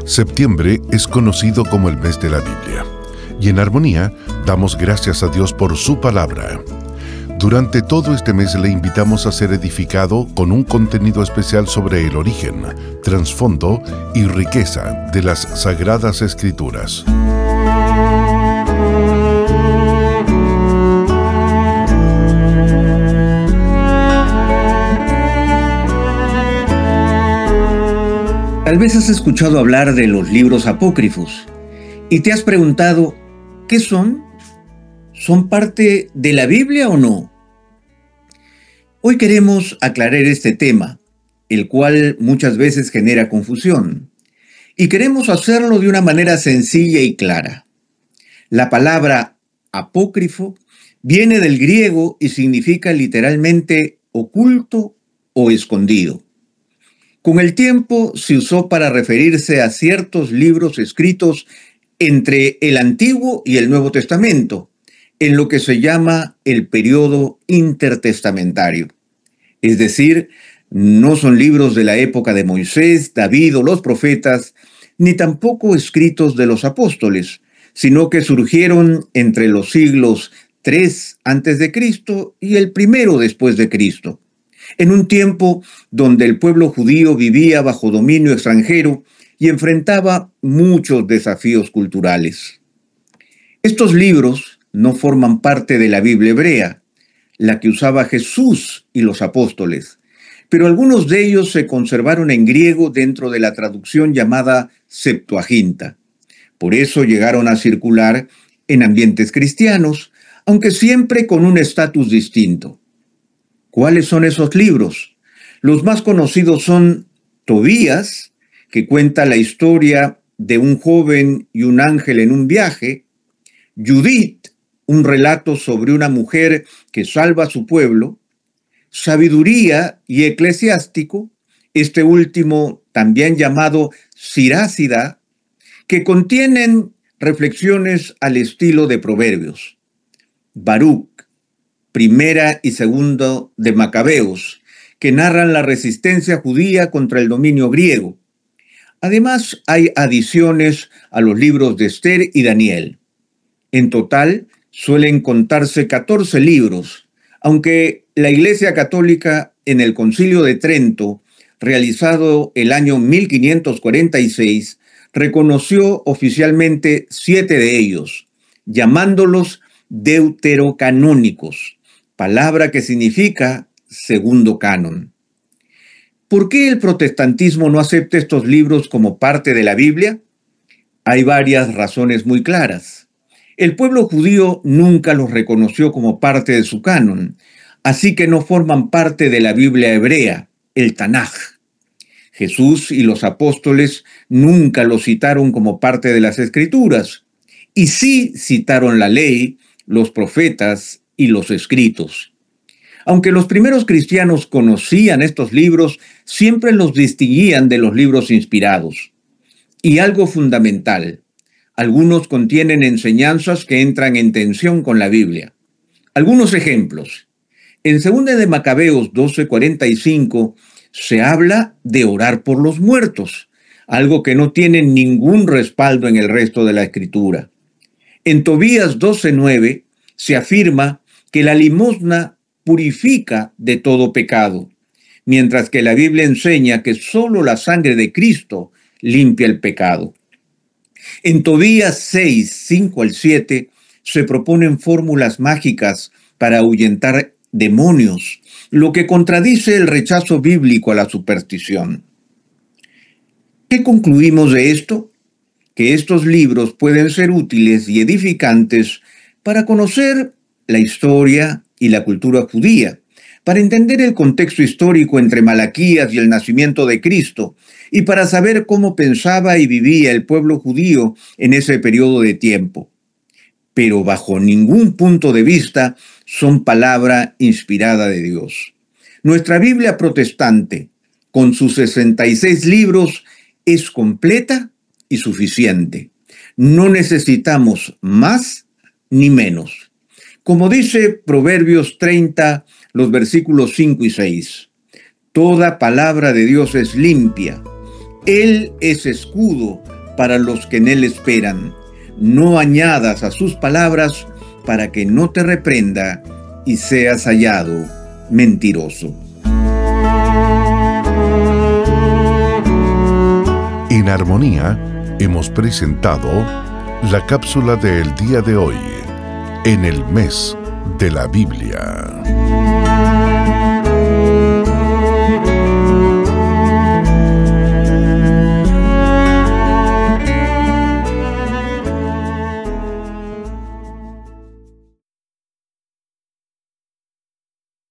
Septiembre es conocido como el mes de la Biblia, y en Armonía damos gracias a Dios por su palabra. Durante todo este mes le invitamos a ser edificado con un contenido especial sobre el origen, trasfondo y riqueza de las Sagradas Escrituras. Tal vez has escuchado hablar de los libros apócrifos y te has preguntado, ¿qué son? ¿Son parte de la Biblia o no? Hoy queremos aclarar este tema, el cual muchas veces genera confusión, y queremos hacerlo de una manera sencilla y clara. La palabra apócrifo viene del griego y significa literalmente oculto o escondido. Con el tiempo se usó para referirse a ciertos libros escritos entre el Antiguo y el Nuevo Testamento, en lo que se llama el periodo intertestamentario. Es decir, no son libros de la época de Moisés, David o los profetas, ni tampoco escritos de los apóstoles, sino que surgieron entre los siglos III a.C. y el I después de Cristo. En un tiempo donde el pueblo judío vivía bajo dominio extranjero y enfrentaba muchos desafíos culturales. Estos libros no forman parte de la Biblia hebrea, la que usaba Jesús y los apóstoles, pero algunos de ellos se conservaron en griego dentro de la traducción llamada Septuaginta. Por eso llegaron a circular en ambientes cristianos, aunque siempre con un estatus distinto. ¿Cuáles son esos libros? Los más conocidos son Tobías, que cuenta la historia de un joven y un ángel en un viaje; Judith, un relato sobre una mujer que salva a su pueblo; Sabiduría y Eclesiástico, este último también llamado Sirácida, que contienen reflexiones al estilo de Proverbios; Baruch, Primera y Segundo de Macabeos, que narran la resistencia judía contra el dominio griego. Además, hay adiciones a los libros de Esther y Daniel. En total, suelen contarse 14 libros, aunque la Iglesia Católica, en el Concilio de Trento, realizado el año 1546, reconoció oficialmente 7 de ellos, llamándolos deuterocanónicos, palabra que significa segundo canon. ¿Por qué el protestantismo no acepta estos libros como parte de la Biblia? Hay varias razones muy claras. El pueblo judío nunca los reconoció como parte de su canon, así que no forman parte de la Biblia hebrea, el Tanaj. Jesús y los apóstoles nunca los citaron como parte de las Escrituras, y sí citaron la ley, los profetas y los escritos. Aunque los primeros cristianos conocían estos libros, siempre los distinguían de los libros inspirados. Y algo fundamental, algunos contienen enseñanzas que entran en tensión con la Biblia. Algunos ejemplos. En 2 de Macabeos 12:45 se habla de orar por los muertos, algo que no tiene ningún respaldo en el resto de la Escritura. En Tobías 12:9 se afirma que la limosna purifica de todo pecado, mientras que la Biblia enseña que solo la sangre de Cristo limpia el pecado. En Tobías 6:5-7 se proponen fórmulas mágicas para ahuyentar demonios, lo que contradice el rechazo bíblico a la superstición. ¿Qué concluimos de esto? Que estos libros pueden ser útiles y edificantes para conocer la historia y la cultura judía, para entender el contexto histórico entre Malaquías y el nacimiento de Cristo, y para saber cómo pensaba y vivía el pueblo judío en ese periodo de tiempo. Pero bajo ningún punto de vista son palabra inspirada de Dios. Nuestra Biblia protestante, con sus 66 libros, es completa y suficiente. No necesitamos más ni menos. Como dice Proverbios 30, los versículos 5 y 6, toda palabra de Dios es limpia. Él es escudo para los que en él esperan. No añadas a sus palabras para que no te reprenda y seas hallado mentiroso. En Armonía hemos presentado la cápsula del día de hoy, en el mes de la Biblia.